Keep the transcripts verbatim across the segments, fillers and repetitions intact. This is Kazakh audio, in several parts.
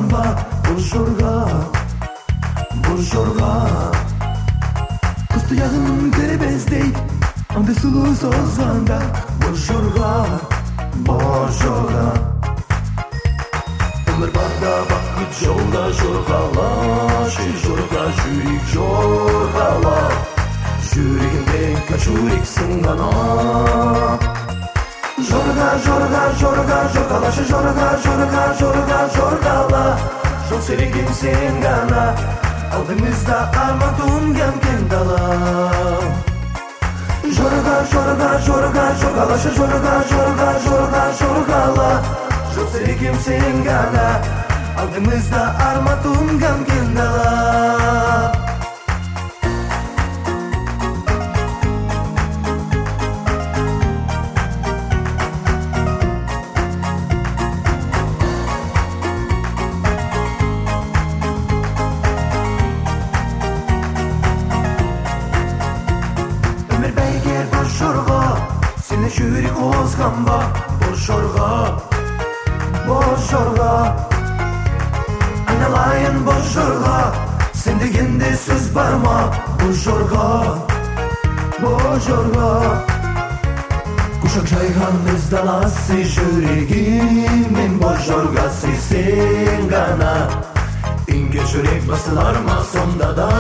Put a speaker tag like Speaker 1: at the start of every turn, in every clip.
Speaker 1: озганба боржорга, боржорга. Көз туягын теребездей, андай сулуу озганда боржорга, боржорга. Өмір барда бақыт жолда жорғала, жорға жүрек жорғала, жүрегімде качурексің ғана. Жорға, жорға, жорға, жорғалашы, жорға, жорға, жорға, жорғала, жол серегім сен ғана, алдымызда арман тунган кең дала. Жорға, жорға, жорға, жорғалашы, жорға, жорға, жорға, жорғала, жол серегім сен ғана, алдымызда арман тунган кең дала. Seni жүрек озганба боржорга, боржорга. Айналайын боржорга, сен дегенде сөз бар ма боржорга, боржорга. Кушак жайган өз даласы жүрегіммен боржоргасы сен ғана. Инге жүрек басылар ма сонда да.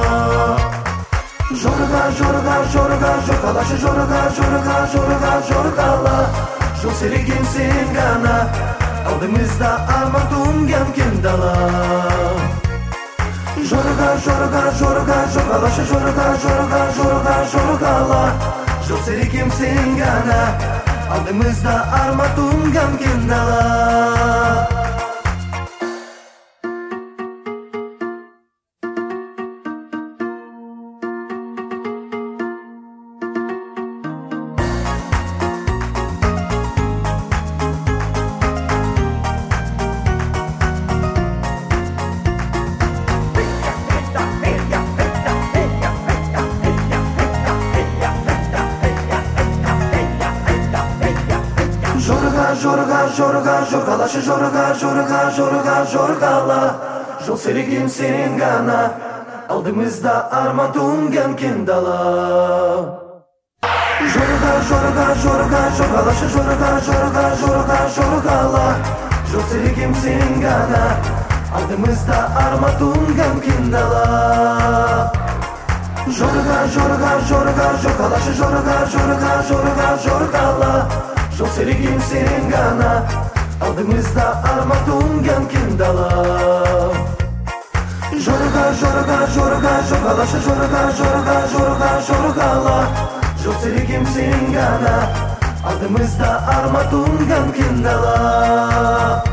Speaker 1: Жорға, жорға, жорға, жорғалашы, жорға, жорға, жорға, жорғала, жол серегім сен ғана, алдымызда арман тунган кең дала. Жорға, жорға, жорға, жорғалашы, жорға, жорға, жорға, жорғала, жол серегім сен ғана, алдымызда арман тунган кең дала. Жорға, жорға, жорғалашы, жорға, жорға, жорға, жорғала, жол серегім сен ғана, алдымызда арман тунган кең дала. Жорға, жорға, жорға, жорғалашы, жорға, жорға, жорға, жорғала, жол серегім сен ғана, алдымызда арман тунган кең дала. Жорға, жорға, жорға, жорғалашы, жорға, жорға, жорға, жорғала, жол серегім сен ғана, алдымызда арман тунган кең дала. Жорға, жорға, жорға, жорғалашы, жорға, жорға, жорға, жорғала, жол серегім сен ғана, алдымызда арман тунган кең дала.